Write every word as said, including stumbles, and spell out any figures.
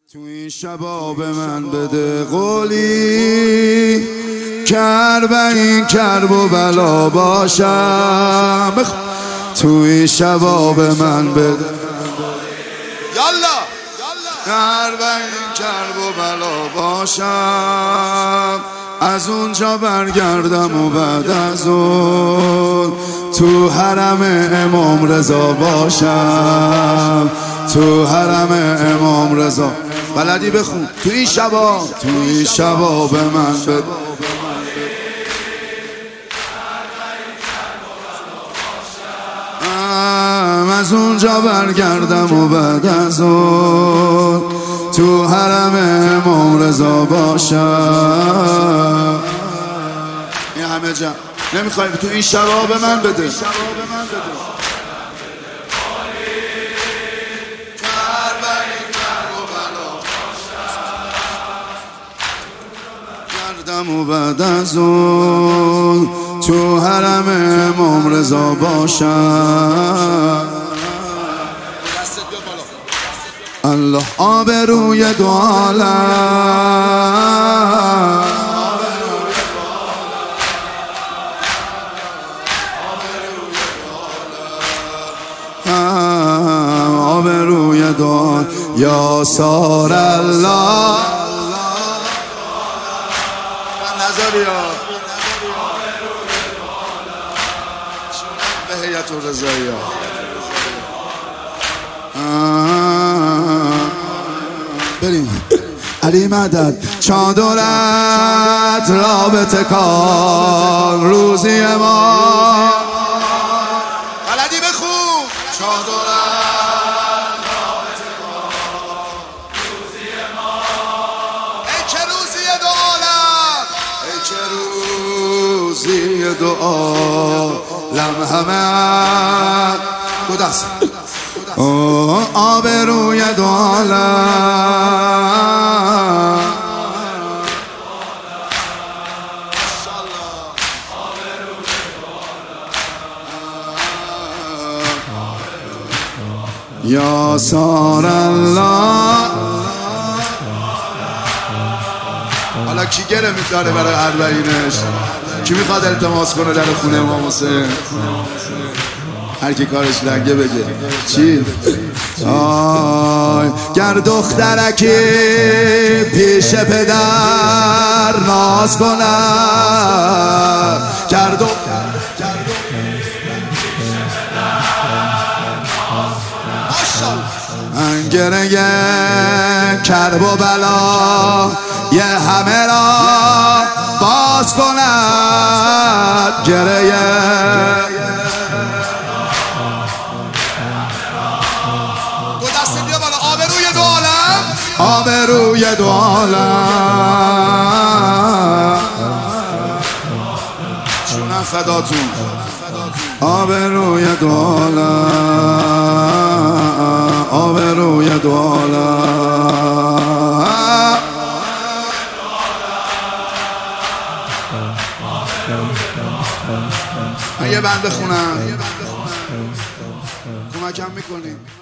تو این شبا به من بده قولی کرب این کرب و بلا باشم. تو این شبا به من بده یالا کرب این کرب و بلا باشم. از اونجا برگردم و بعد از اون تو حرم امام رضا باشم. تو حرم امام رضا بلدی بخون. تو این شبا تو این شبا به من بده از اونجا برگردم و بعد از اون تو حرم امام رضا باشم. این همه جمع نمیخوایم. تو این شبا به من بده و بعد از اون تو حرم امام رضا باشم. الله آبروی دو عالم آبروی دو عالم یا سار الله به هیئت الرضاییه بریم. علی مدد چادرت رابطه کن روزی ما بلدی بخون. چادرت رابطه کن روزی ما ای که روزی دو عالم ای که روزی دو عالم همه دو دست آبروی دو عالم یا سار الله. حالا کی گره میداره برای اربعینش؟ کی میخواد التماس کنه در خونه امام حسین؟ هر کی کارش لنگه بگه. چی؟ آی گر دخترکی پیش پدر ناز کند گر دختر انگره کرب و بلا یه همه را باز کند. گره آبروی دو عالم چونم فداتون. آبروی دو عالم آبروی دو عالم. من یه بند بخونم کمکم میکنیم.